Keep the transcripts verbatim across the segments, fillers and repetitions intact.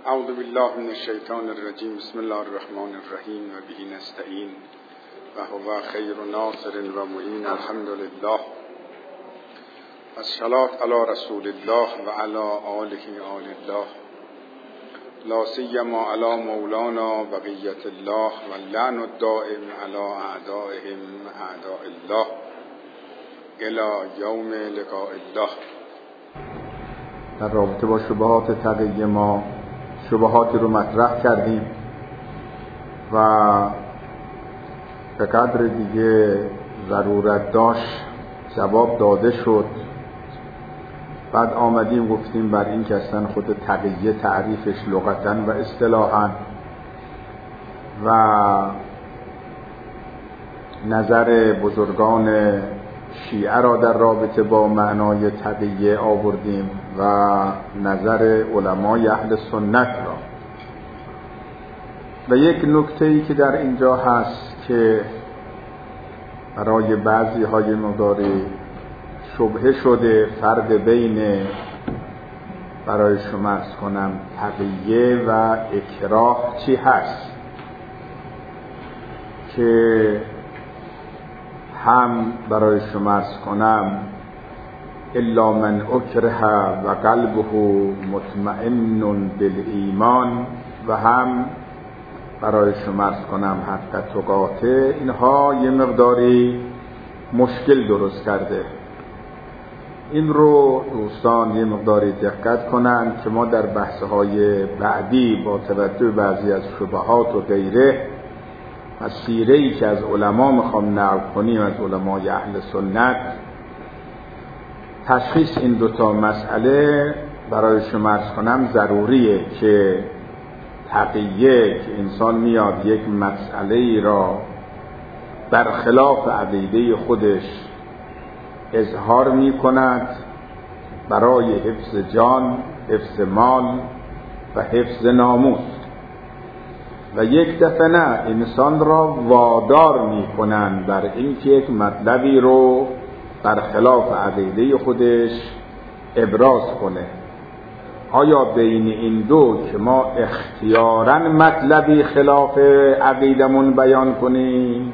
اعوذ بالله من الشیطان الرجیم. بسم الله الرحمن الرحیم و به نستعین و هو خیر ناصر و معین. الحمد لله. الصلاة علی رسول الله و علی آله آل الله، لا سیما علی مولانا بقیت الله و لعن الدائم علی اعدائهم اعداء الله الی یوم لقاء الله. در رابطه با شبهات تقیه ما شبهاتی رو مطرح کردیم و به قدر دیگه ضرورت داشت جواب داده شد. بعد آمدیم گفتیم بر این که اصلا خود تقیه تعریفش لغتاً و اصطلاحاً و نظر بزرگان شیعه را در رابطه با معنای تقیه آوردیم و نظر علمای اهل سنت را. و یک نکته‌ای که در اینجا هست که برای بعضی های مقداری شبهه شده، فرق بین برای شما عرض کنم تقیه و اکراه چی هست، که هم برای شما عرض کنم الا من اکره و قلبه مطمئن بالایمان و هم برای شما عرض کنم حق تقاطع. اینها یه مقداری مشکل درست کرده. این رو دوستان یه مقداری دقت کنند که ما در بحث‌های بعدی با توجه بعضی از شبهات و غیره از سیره‌ای که از علما میخوام نقل کنیم، از علمای اهل سنت، تشخیص این دوتا مسئله برای شما عرض کنم ضروریه که تقیه که انسان میاد یک مسئله را برخلاف عقیده خودش اظهار میکند برای حفظ جان، حفظ مال و حفظ ناموس، و یک دفعه نه انسان را وادار میکنن بر اینکه یک مطلبی رو برخلاف عقیده خودش ابراز کنه. آیا بین این دو که ما اختیاراً مطلبی خلاف عقیدمون بیان کنیم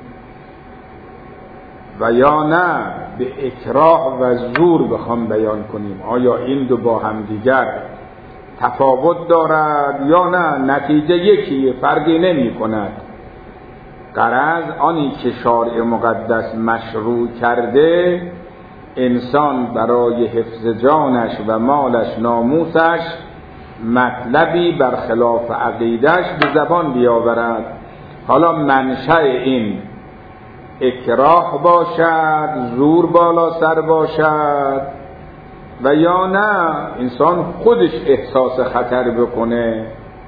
و یا نه به اکراه و زور بخوام بیان کنیم؟ آیا این دو با هم دیگر تفاوت دارد یا نه نتیجه یکیه، فرقی نمی کند؟ غرض آنی که شارع مقدس مشروع کرده انسان برای حفظ جانش و مالش، ناموسش، مطلبی برخلاف عقیدش به زبان بیاورد. حالا منشأ این اکراه باشد، زور بالا سر باشد، و یا نه انسان خودش احساس خطر بکنه.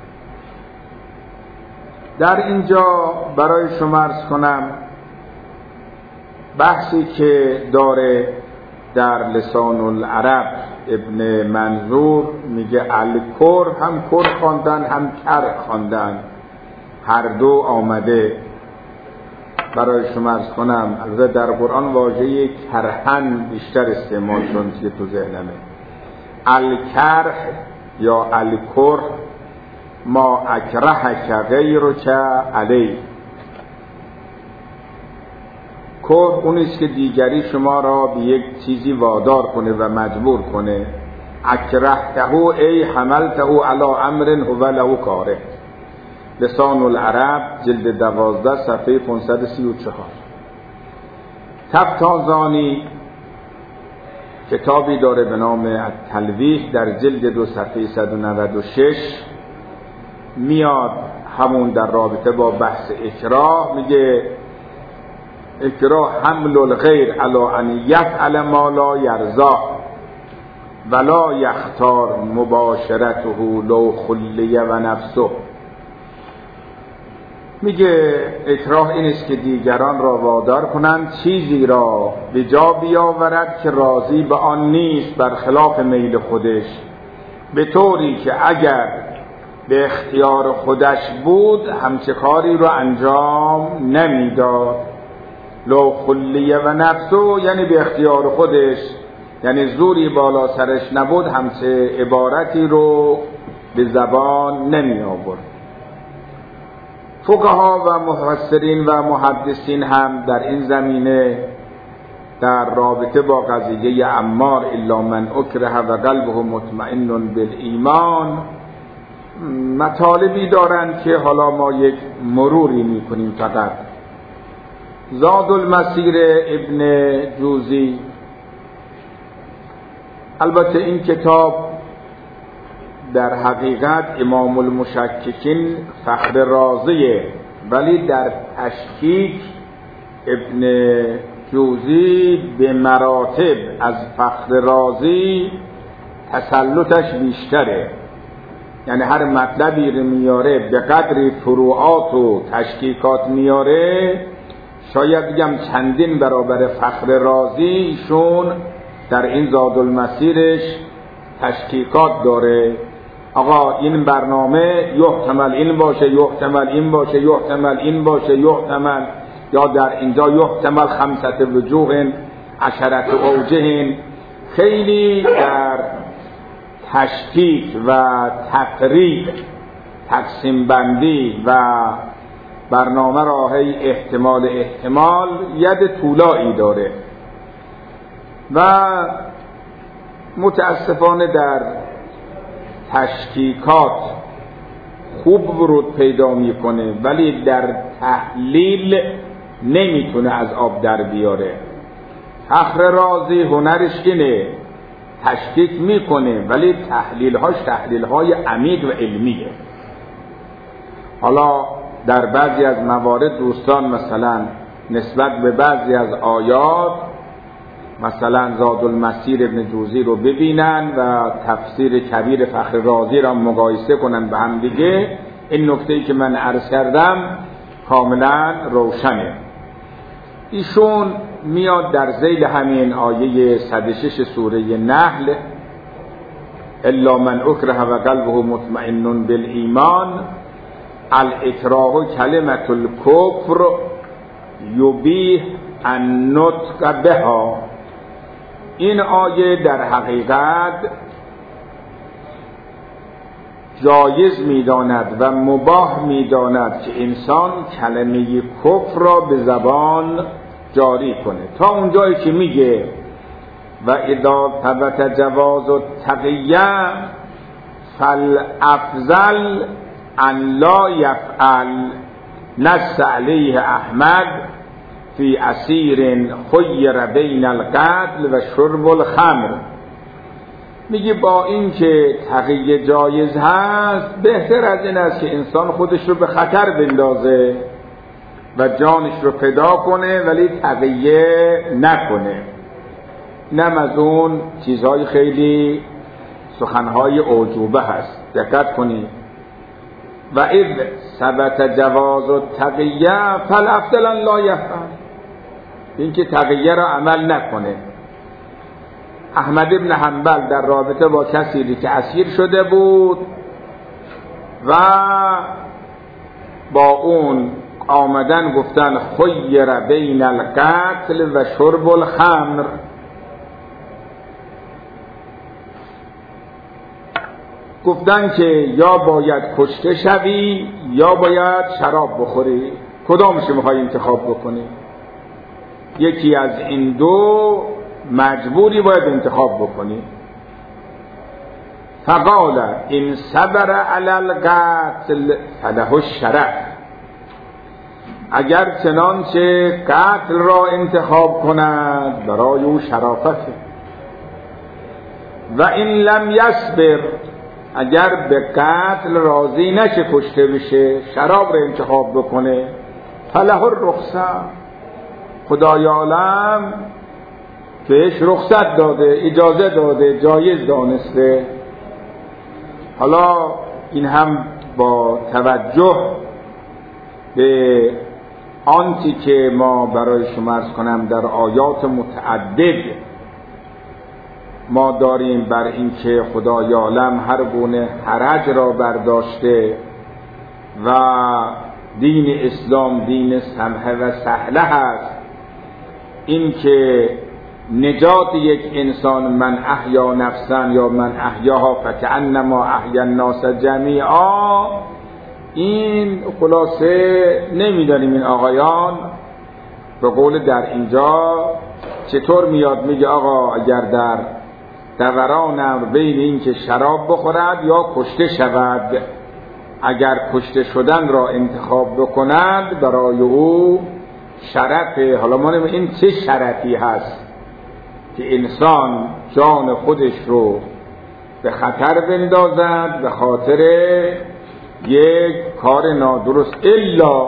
در اینجا برای شما عرض کنم بحثی که داره در لسان العرب ابن منظور میگه الکر، هم کر خواندن هم کر خواندن، هر دو آمده. برای شما عرض کنم البته در قرآن واژه کرهن بیشتر استعمال شد که تو ذهنمه. الکرح یا الکر ما اکرهک غیرک علی. کر اونیست که دیگری شما را به یک چیزی وادار کنه و مجبور کنه. اکرهته ای حملته علی امر هو له کاره. لسان العرب جلد دوازده صفحه پانصد و سی و چهار. تفتازانی کتابی داره به نام التلویح، در جلد دو صفحه صد و نود و شش میاد همون در رابطه با بحث اکراه میگه اکراه حمل الغیر علی ان یفعل ما لا یرضا ولا یختار مباشرته لو خلی و نفسه. میگه اکراه این است که دیگران را وادار کنند چیزی را به جا بیاورد که راضی به آن نیست برخلاف میل خودش، به طوری که اگر به اختیار خودش بود همچه کاری رو انجام نمیداد. لو خلیه و نفسه یعنی به اختیار خودش، یعنی زوری بالا سرش نبود همچه عبارتی رو به زبان نمی آورد. فقها و مفسرین و محدثین هم در این زمینه در رابطه با قضیه عمار الا من اکره و قلبه مطمئن بالایمان مطالبی دارند که حالا ما یک مروری میکنیم. فقط زاد المسیر ابن جوزی، البته این کتاب در حقیقت امام المشککین فخر رازیه، ولی در تشکیک ابن جوزی به مراتب از فخر رازی تسلطش بیشتره. یعنی هر مطلبی رو میاره به قدری فروعات و تشکیکات میاره، شاید بگم چندین برابر فخر رازی ایشون در این زاد المسیرش تشکیکات داره. آقا این برنامه یحتمل این باشه، یحتمل این باشه، یحتمل این باشه، یحتمل، یا در اینجا یحتمل خمسة وجوه عشرة اوجه. خیلی در تشکیک و تقریب تقسیم بندی و برنامه راهی احتمال احتمال ید طولایی داره و متاسفانه در تشکیکات خوب ورود پیدا میکنه، ولی در تحلیل نمیتونه از آب در بیاره. فخر رازی هنرش اینه، تشکیک میکنه ولی تحلیلهاش تحلیلهای عمیق و علمیه. حالا در بعضی از موارد دوستان مثلا نسبت به بعضی از آیات مثلا زاد المسیر ابن جوزی رو ببینن و تفسیر کبیر فخر رازی را مقایسه کنن به هم دیگه، این نکته‌ای که من عرض کردم کاملا روشنه. ایشون میاد در ذیل همین آیه صد و شش سوره نحل الا من اکره و قلبه مطمئن بالایمان الاکراه کلمة الکفر یبیح النطق بها. این آیه در حقیقت جایز می‌داند و مباح می‌داند که انسان کلمه کفر را به زبان جاری کنه، تا اونجایی که میگه و اذا ثبت جواز التقیه فالافضل ان لا یفعل. نص علیه احمد فی اسیر خیر بین القتل و شرب الخمر. میگه با این که تقیه جایز هست، بهتر از این است که انسان خودش رو به خطر بندازه و جانش رو فدا کنه ولی تقیه نکنه. نم از اون چیزهای خیلی سخنهای اعجوبه هست. دقت کنید. و اذ ثبت جواز التقیه فالافضل ان لا یفعل. این که تقیه را عمل نکنه. احمد ابن حنبل در رابطه با کسی که اسیر شده بود و با اون آمدن گفتن خیر بین القتل و شرب الخمر، گفتن که یا باید کشته شوی یا باید شراب بخوری، کدامش میخوای انتخاب بکنی؟ یکی از این دو مجبوری باید انتخاب بکنی. فقال این صبر علی القتل فله الشرف. اگر چنانچه قتل را انتخاب کند برای او شرافته. و این لم یصبر، اگر به قتل راضی نشه کشته بشه شراب را انتخاب بکنه فله الرخصه. خدای عالم بهش رخصت داده، اجازه داده، جایز دانسته. حالا این هم با توجه به آنچه که ما برای شما عرض کنم در آیات متعدد ما داریم بر این که خدای عالم هر گونه حرج را برداشته و دین اسلام دین سمحه و سهله هست. این که نجات یک انسان، من احیا نفسا یا من احیاها فکأنما احیا الناس جمیعا، این خلاصه نمیدانیم این آقایان به قول در اینجا چطور میاد میگه آقا اگر در دوران امر بین این که شراب بخورد یا کشته شود، اگر کشته شدن را انتخاب بکند برای او شرفه. حالا ما نمیم این چه شرفی هست که انسان جان خودش رو به خطر بندازد به خاطر یک کار نادرست، الا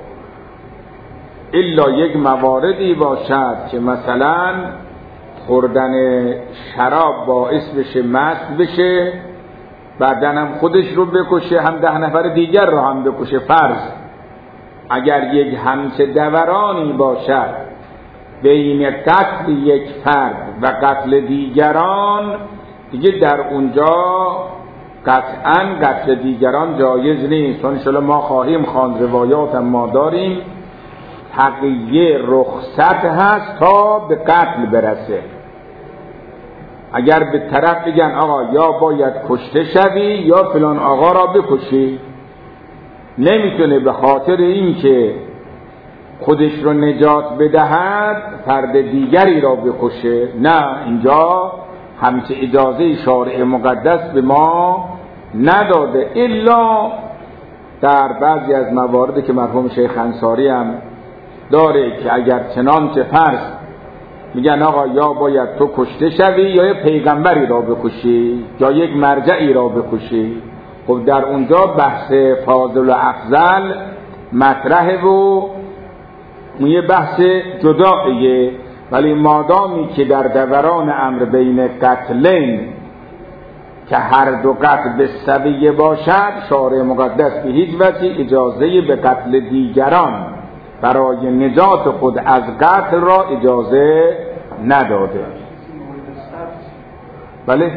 الا یک مواردی باشد که مثلا خوردن شراب باعث بشه مست بشه، بعدن هم خودش رو بکشه هم ده نفر دیگر رو هم بکشه. فرض اگر یک همچه دورانی باشد بین قتل یک فرد و قتل دیگران، دیگه در اونجا قطعا قتل دیگران جایز نیست. چون انشاءالله ما خواهیم خواند، روایات هم ما داریم، تقیه رخصت هست تا به قتل برسه. اگر به طرف بگن آقا یا باید کشته شوی یا فلان آقا را بکشی، نمیتونه به خاطر این که خودش رو نجات بدهد فرد دیگری را بکشه. نه، اینجا همچه اجازه شارع مقدس به ما نداده، الا در بعضی از مواردی که مرحوم شیخ انصاری هم داره که اگر چنانچه فرض میگن آقا یا باید تو کشته شوی یا یک پیغمبری را بکشی یا یک مرجعی را بکشی، خب در اونجا بحث فاضل و افضل مطرحه و اون یه بحث جداییه. ولی مادامی که در دوران امر بین قتلین که هر دو قتل به سویه باشد، شارع مقدس به هیچ وجه اجازه به قتل دیگران برای نجات خود از قتل را اجازه نداده. بله؟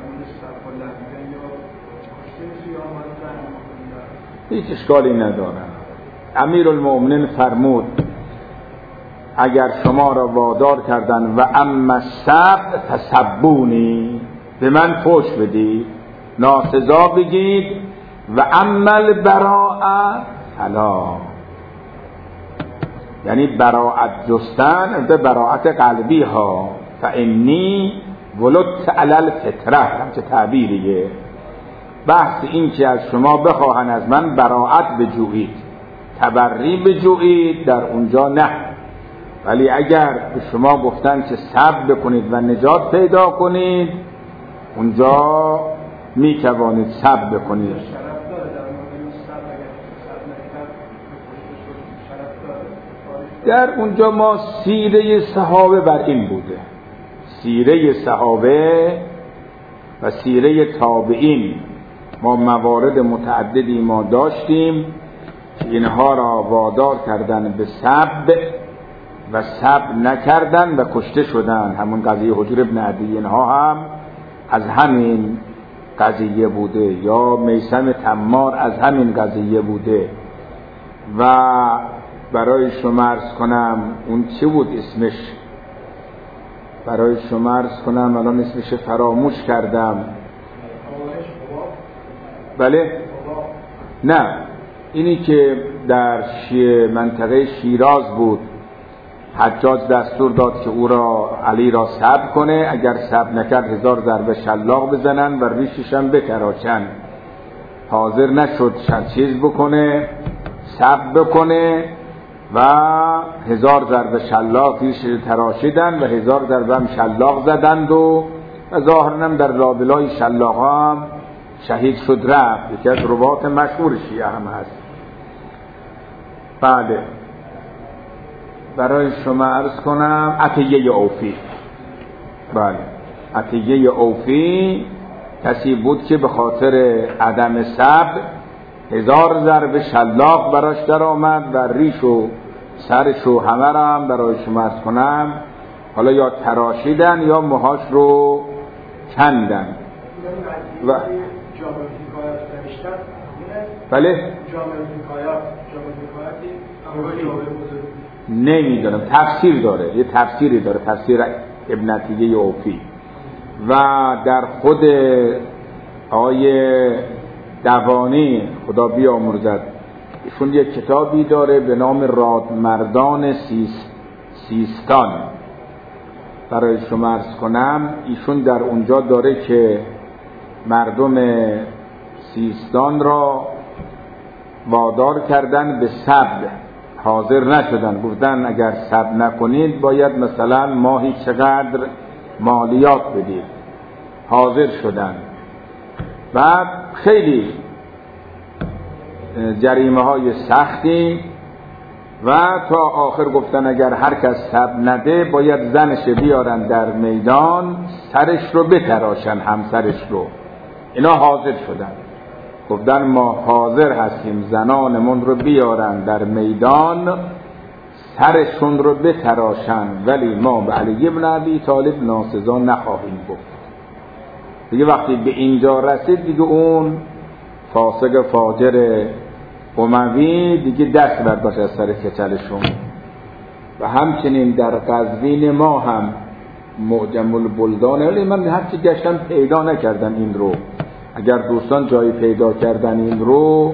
هیچ اشکالی نداره. امیرالمؤمنین فرمود اگر شما را وادار کردن و اما السب تسبونی، به من فوش بدید، ناسزا بگید، و اما البراءه فلا، یعنی براءت جستن به براءت قلبی ها، فانی ولدت علی الفطره، همچه تعبیریه. بحث این که از شما بخواهن از من براءت بجویید، تبری بجویید، در اونجا نه. ولی اگر به شما گفتن که صبر بکنید و نجات پیدا کنید، اونجا می توانید صبر بکنید. در اونجا ما سیره صحابه بر این بوده، سیره صحابه و سیره تابعین، ما موارد متعددی ما داشتیم که اینها را وادار کردن به صبر و صبر نکردن و کشته شدن. همون قضیه حجر ابن عدی اینها هم از همین قضیه بوده، یا میثم تمار از همین قضیه بوده. و برای شما عرض کنم اون چی بود اسمش، برای شما عرض کنم الان اسمش فراموش کردم. بله؟ نه، اینی که در شی... منطقه شیراز بود، حجاج دستور داد که او را علی را صبر کنه، اگر صبر نکرد هزار ضربه شلاق بزنن و ریشش هم بتراشن. حاضر نشد چیز بکنه، صبر بکنه و هزار ضربه شلاق ریشش تراشیدن و هزار ضربه هم شلاق زدند و ظاهرا هم در لابلای شلاق هم شهید شد رفت. یکی از روایات مشهور شیعه هم هست. بعد برای شما عرض کنم عطیه اوفی. بله، عطیه اوفی کسی بود که به خاطر عدم صبر هزار ضرب شلاق براش در آمد و ریش و سرش و همه را هم برای شما عرض کنم حالا یا تراشیدن یا موهاش رو کندن. و بله نمیدونم، تفسیر داره، یه تفسیری داره، تفسیر ابنتیه اوفی و در خود آقای دوانی خدا بیامرزد، ایشون یک کتابی داره به نام رادمردان سیستان. برای شما عرض کنم ایشون در اونجا داره که مردم سیستان را وادار کردن به صبر، حاضر نشدن، گفتن اگر صبر نکنید باید مثلا ماهی چقدر مالیات بدید، حاضر شدن و خیلی جریمه های سختی و تا آخر گفتن اگر هر کس صبر نده باید زنش بیارن در میدان سرش رو بتراشن، همسرش رو. اینا حاضر شدن، گفتن ما حاضر هستیم زنانمون رو بیارن در میدان سرشون رو بتراشن، ولی ما به علی ابن ابی طالب ناسزا نخواهیم گفت. دیگه وقتی به اینجا رسید دیگه اون فاسق فاجر اموی دیگه دست برداشت از سر کچلشون. و همچنین در قزوین ما هم معجم البلدان، ولی من هرچی گشتم پیدا نکردم این رو. اگر دوستان جایی پیدا کردن این رو،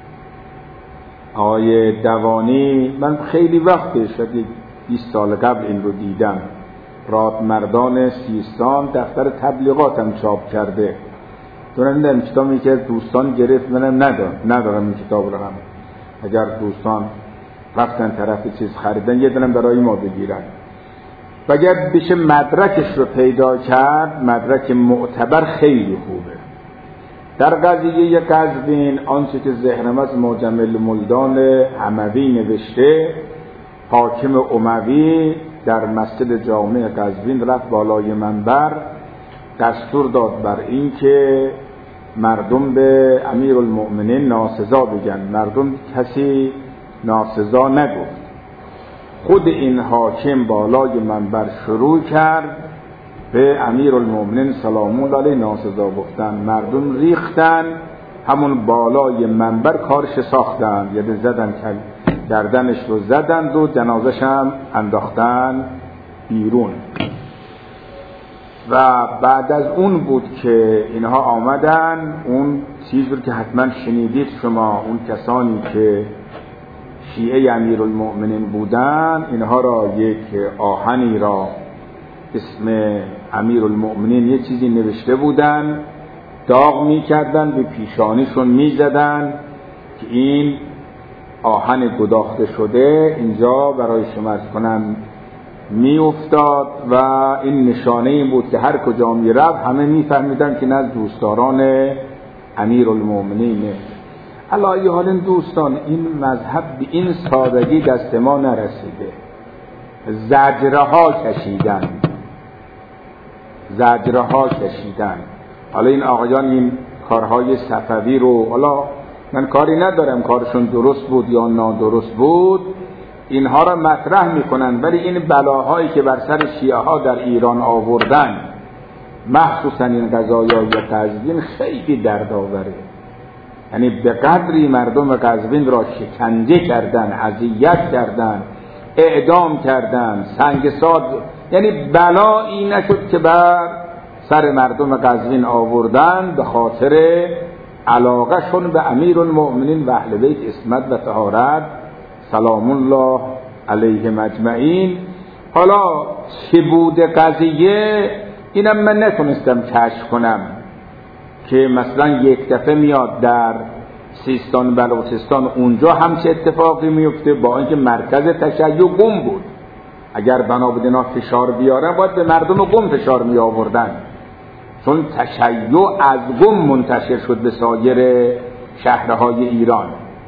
آقای دوانی، من خیلی وقت شدید بیست سال قبل این رو دیدم، رادمردان سیستان، دفتر تبلیغاتم چاپ کرده. دونم این کتابی که دوستان گرفت منم ندارم ندارم این کتاب رو هم. اگر دوستان رفتن طرف چیز خریدن یه دونم برای ما بگیرن. و اگر بشه مدرکش رو پیدا کرد، مدرک معتبر خیلی خوبه. در قضیه قزوین آنچه که ذهنم از معجم الملدان اموی نوشته، حاکم اموی در مسجد جامع قزوین رفت بالای منبر، دستور داد بر این که مردم به امیرالمؤمنین ناسزا بگن. مردم کسی ناسزا نگفت. خود این حاکم بالای منبر شروع کرد به امیرالمؤمنین سلام الله علیه ناسزا گفتن. مردم ریختن، همون بالای منبر کارش ساختن، یعنی زدن گردنش رو زدند و جنازش هم انداختن بیرون. و بعد از اون بود که اینها آمدن، اون چیز رو که حتما شنیدید شما، اون کسانی که شیعه امیرالمؤمنین بودن، اینها را یک آهنی را اسم امیرالمؤمنین یه چیزی نوشته بودن، داغ می کردن، به پیشانیشون می زدن که این آهن گداخته شده اینجا برای شما عرض کنم می افتاد و این نشانه این بود که هر کجا می رفت همه می فهمیدن که نه دوستداران امیرالمؤمنینه. علی حال دوستان، این مذهب به این سادگی دست ما نرسیده. زجرها کشیدن زجرها کشیدن حالا این آقایان این کارهای صفوی رو، حالا من کاری ندارم کارشون درست بود یا نادرست بود، اینها را مطرح میکنن، ولی این بلاهایی که بر سر شیعه ها در ایران آوردن، مخصوصا این قضایای قزوین، خیلی دردآوره. یعنی به قدری مردم قزوین را شکنجه کردن، اذیت کردن، اعدام کردن، سنگسار، یعنی بلایی نشد که بر سر مردم قزوین آوردن به خاطر علاقه شون به امیرالمؤمنین و اهل بیت عصمت و طهارت سلام الله علیهم اجمعین. حالا چه بود قضیه اینم من نتونستم کشف کنم که مثلا یک دفعه میاد در سیستان بلوچستان اونجا هم چه اتفاقی میفته، با اینکه مرکز تشیع گم بود. اگر بنا بود اینا فشار بیارن باید به مردم گم فشار می آوردن، چون تشیع از گم منتشر شد به سایر شهرهای ایران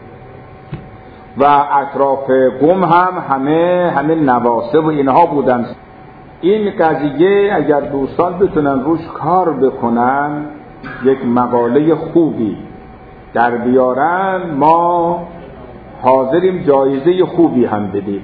و اطراف گم هم همه همه نواصب و اینها بودن. این قضیه اگر دوستان بتونن روش کار بکنن، یک مقاله خوبی در بیارن، ما حاضریم جایزه خوبی هم بدیم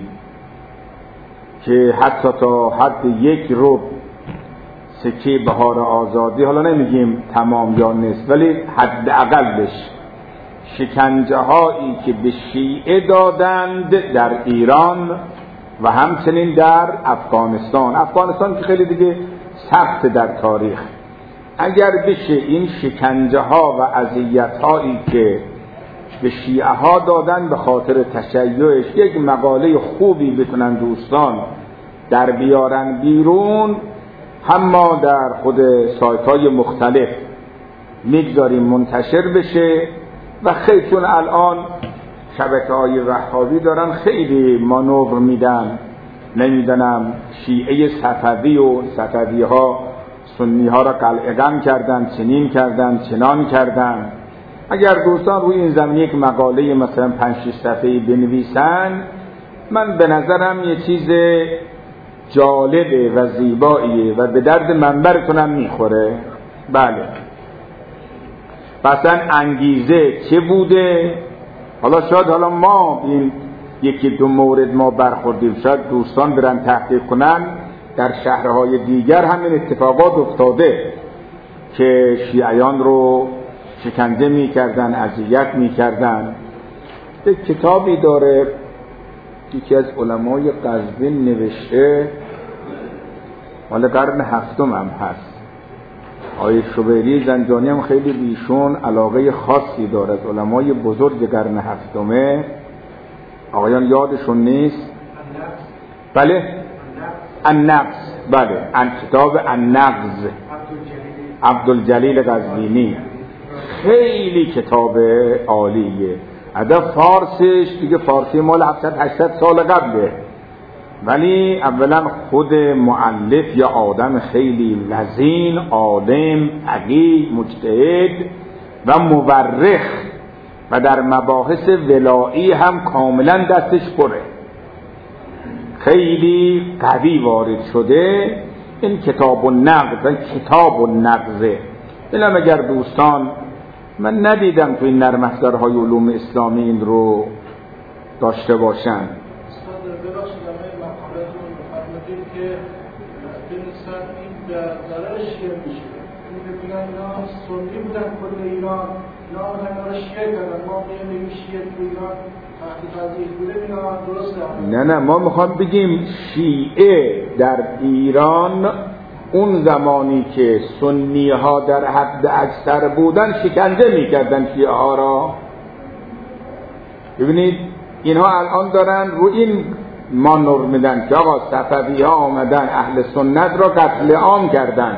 که حتی تا حد یک ربع سکه بهار آزادی، حالا نمیگیم تمام یا نصف، ولی حد اقلش شکنجه هایی که به شیعه دادند در ایران و همچنین در افغانستان. افغانستان که خیلی دیگه ثبت در تاریخ. اگر بشه این شکنجه ها و اذیت هایی که به شیعه ها دادن به خاطر تشیعش یک مقاله خوبی بتونن دوستان در بیارن بیرون، هم ما در خود سایت های مختلف میگذاریم منتشر بشه و خیلی چون الان شبکه های وهابی دارن خیلی مانور میدن، نمیدونم شیعه صفوی و صفوی ها سنی ها را قلعه‌قم کردن، چنین کردن، چنان کردن. اگر دوستان روی این زمینه یک مقاله مثلا پنج شش صفحه‌ای بنویسن، من به نظرم یه چیز جالبه و زیباییه و به درد منبرتونم میخوره. بله مثلا انگیزه چه بوده؟ حالا شاید حالا ما این یکی دو مورد ما برخوردیم، شاید دوستان برن تحقیق کنن در شهرهای دیگر همین اتفاقات افتاده که شیعیان رو شکنجه میکردن، اذیت میکردن. یک کتابی داره یکی از علمای قزوین نوشته، مال قرن هفتم هم هست. آقای شبیری زنجانی هم خیلی بیشون علاقه خاصی داره از علمای بزرگ قرن هفتمه. آقایان یادشون نیست؟ بله النقض، بله ان کتاب النقض عبدالجلیل قزوینی، خیلی کتاب عالیه. ادب فارسش دیگه فارسی مال هفتصد هشتصد سال قبله، ولی اولا خود مؤلف یا آدم خیلی لذین، عالم، فقیه، مجتهد و مورخ و در مباحث ولایی هم کاملا دستش پره، خیلی قوی وارد شده. این کتاب النقض، کتاب النقض اینم اگر دوستان، من ندیدم تو این نرم افزارهای علوم اسلامی این رو داشته باشن. که بنویسن این ضرر شیعه میشه، این بگن اینا سنی بودن کل ایران، اینا آمدن اینا رو شیعه کردن، ما میگیم شیعه تو ایران تحت تضییع بوده، اینا درسته. نه نه، ما میخوام بگیم شیعه در ایران اون زمانی که سنی ها در حد اکثر بودن شکنجه میکردن شیعه ها را. ببینید اینها الان دارن رو این ما نور میدن که آقا صفوی ها آمدن اهل سنت را قتل عام کردن،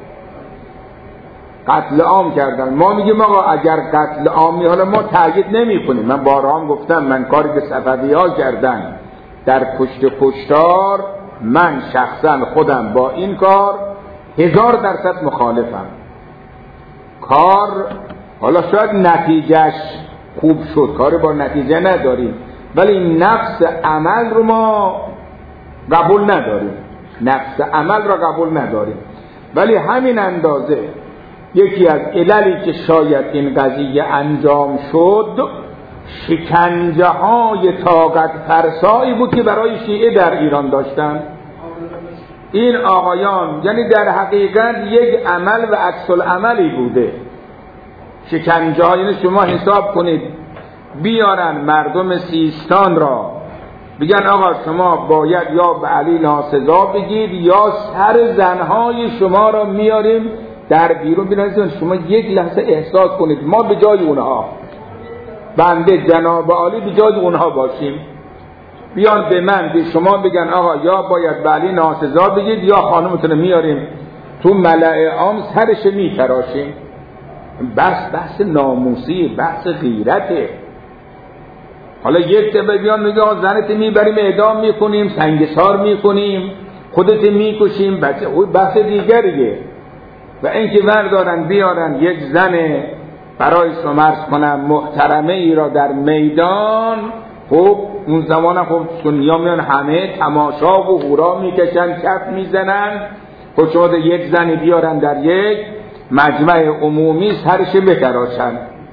قتل عام کردن. ما میگیم آقا اگر قتل عامی، حالا ما تأیید نمی کنیم، من بارها هم گفتم من کاری که صفوی ها کردن در کشت کشتار، من شخصا خودم با این کار هزار درصد مخالفم. کار حالا شاید نتیجهش خوب شد، کار با نتیجه نداریم، ولی نفس عمل رو ما قبول نداریم، نفس عمل رو قبول نداریم. ولی همین اندازه یکی از عللی که شاید این قضیه انجام شد شکنجه های طاقت فرسایی بود که برای شیعه در ایران داشتن. این آقایان یعنی در حقیقت یک عمل و عکس العملی بوده. شکنجه ها، یعنی شما حساب کنید بیارن مردم سیستان را بگن آقا شما باید یا به علی ناسزا بگید یا سر زنهای شما را میاریم در بیرون. بینید شما یک لحظه احساس کنید ما به جای اونها، بنده جناب عالی به جای اونها باشیم. بیان به من به شما بگن آقا یا باید به علی ناسزا بگید یا خانمتون میاریم تو ملأ عام سرش میتراشیم. بس بحث ناموسی، بحث غیرته. حالا یک دفعه بیان میگه زنت میبریم اعدام میکنیم، سنگسار میکنیم، خودت میکشیم، بچه او بحث دیگریه. و اینکه بردارن بیارن یک زن برای شمارس کنم محترمه ای را در میدان، خب اون زمان خب سنیا میان همه تماشا و هورا میکشن، کف میزنن. خب شما یک زنی بیارن در یک مجمع عمومی سرش بتراشن.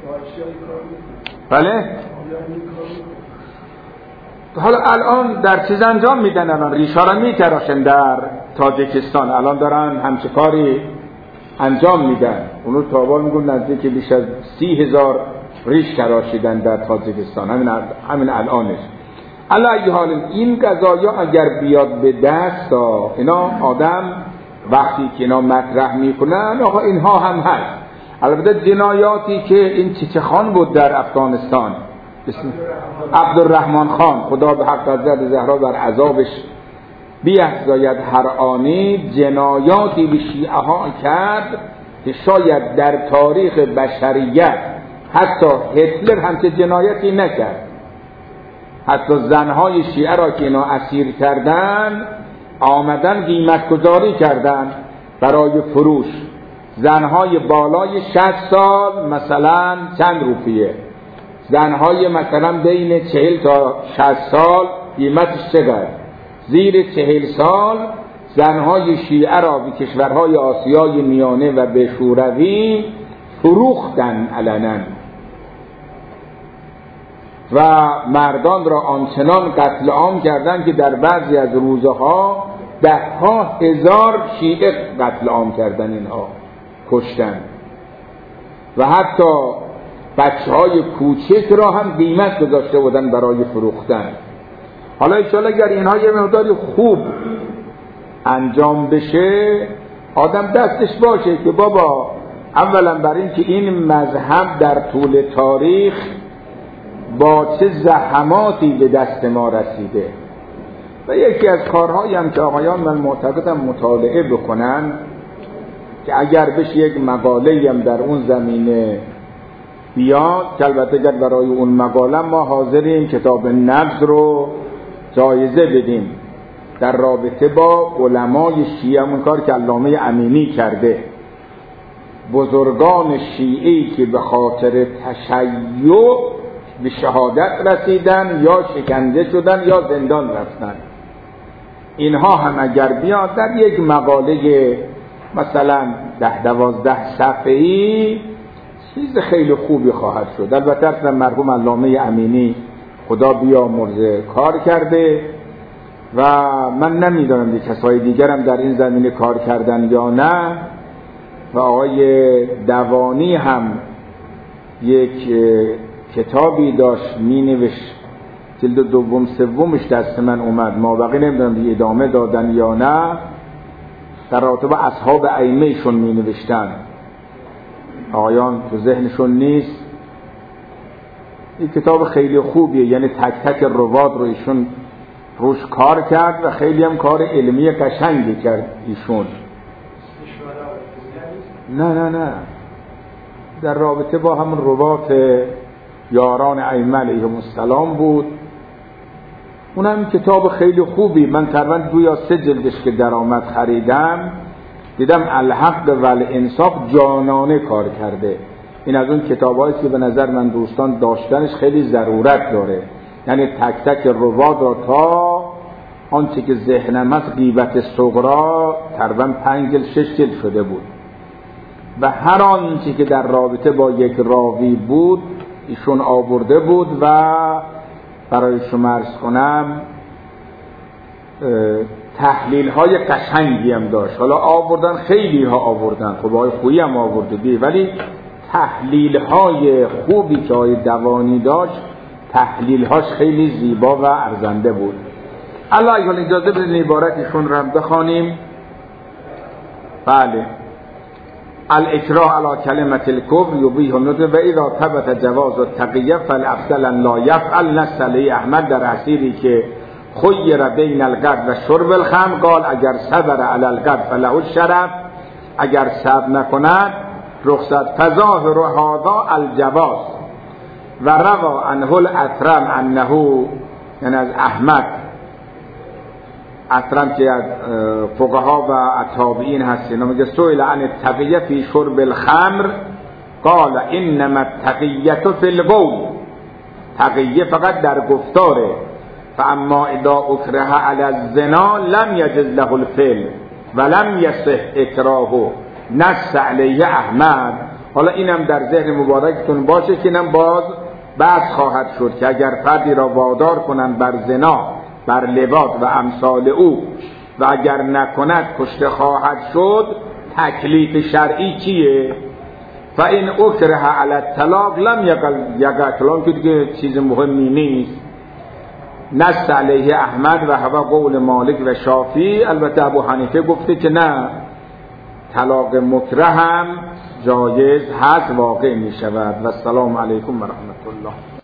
بله؟ حالا الان در چیز انجام میدن، الان ریشا را میتراشن در تاجیکستان، الان دارن همچه کاری انجام میدن. اونو تابال میگن نزدیک بیش از سی هزار ریش تراشیدن در تاجیکستان همین, همین الانش. علی ای حال این قضایا اگر بیاد به دست، اینا آدم وقتی که اینا مطرح میکنن آقا اینها هم هست. البته جنایاتی که این چیچه خان بود در افغانستان، اسم عبدالرحمن خان، خدا به حق حضرت زهرا بر عذابش بیفزاید هر آنی، جنایاتی به شیعه ها کرد که شاید در تاریخ بشریت حتی هتلر همچه جنایتی نکرد. حتی زنهای شیعه را که اینا اسیر کردن آمدن قیمت گذاری کردن برای فروش. زنهای بالای شصت سال مثلا چند روپیه، زنهای مثلا بین چهل تا شصت سال قیمتش چقدر، زیر چهل سال زنهای شیعه را به کشورهای آسیای میانه و به شوروی فروختن علنا و مردان را آنچنان قتل عام کردند که در بعضی از روزها ده ها هزار شیعه قتل عام کردن، اینها کشتن و حتی بچه های کوچک را هم قیمت گذاشته بودن برای فروختن. حالا انشاءالله اگر اینها یه مقداری خوب انجام بشه، آدم دستش باشه که بابا اولا برای این که این مذهب در طول تاریخ با چه زحماتی به دست ما رسیده و یکی از کارهایی هم که آقایان من معتقدم مطالعه بکنن که اگر بشه یک مقاله هم در اون زمینه بیاد، که البته اگر برای اون مقاله ما حاضریم کتاب نبض رو جایزه بدیم در رابطه با علمای شیعه، همون کار که علامه امینی کرده، بزرگان شیعی که به خاطر تشیع به شهادت رسیدن یا شکنجه شدن یا زندان رفتن، اینها هم اگر بیاد در یک مقاله مثلا ده دوازده صفحه‌ای چیز خیلی خوبی خواهد شد. البته اصلا مرحوم علامه امینی خدا بیامرزه کار کرده و من نمیدونم دی کسای دیگرم در این زمینه کار کردن یا نه، و آقای دوانی هم یک کتابی داشت می نوشت، جلد دوم سومش دست من اومد، ما بقی نمیدونم دی ادامه دادن یا نه، در رابطه با اصحاب ائمه شون می نوشتن، آقایان تو ذهنشون نیست. این کتاب خیلی خوبیه، یعنی تک تک روات رو ایشون روش کار کرد و خیلی هم کار علمی قشنگی کرد ایشون. نه نه نه در رابطه با همون روات یاران ائمه علیهم السلام بود. اونم کتاب خیلی خوبی، من تقریبا دو یا سه جلدش که درآمد خریدم، دیدم الحق و الانصاف جانانه کار کرده. این از اون کتابایی که به نظر من دوستان داشتنش خیلی ضرورت داره، یعنی تک تک روات را تا آنچه که ذهنم هست غیبت صغرا تقریبا پنج جلد شش جلد شده بود و هر آنچه که در رابطه با یک راوی بود ایشون آورده بود و برای شما عرض کنم تحلیل های قشنگی هم داشت. حالا آوردن خیلی ها آوردن، خب آقای خویی هم آورده دی، ولی تحلیل های خوبی که آقای دوانی داشت تحلیل هاش خیلی زیبا و ارزنده بود. الله اگه اجازه بدین عبارتشون رو هم بخوانیم. بله، الاکراه علی کلمت الکفر یبیح الندب و اذا ثبت جواز التقیه فالافضل ان لا یفعل. نص علی احمد در عصیری که خیر بین القتل و شرب الخمر قال اگر صبر علی القتل فله الشرف، اگر صبر نکند رخصت. فظاهر هذا الجواز و روى عنه الاطرم انه، یعنی از احمد، اطرم که از فقها و تابعین هستین، میگه سئل عن التقیه فی شرب الخمر قال انما التقیه فی القول، تقیه فقط در گفتاره. فاما اذا اکره علی الزنا لم یجز له الفعل ولم یصح اکراهه. نص علیه احمد. حالا اینم در ذهن مبارکتون باشه که اینم باز بحث خواهد شد که اگر فردی را وادار کنند بر زنا، بر لواط و امثال او و اگر نکند کشته خواهد شد، تکلیف شرعی چیه؟ فان اکره علی الطلاق لم یقل یقتلون، که دیگه چیز مهمی نیست. نص علیه احمد و هوا قول مالک و شافعی. البته ابو حنیفه گفته که نه، طلاق مکره هم جایز هست، واقع می شود. و السلام علیکم و رحمت الله.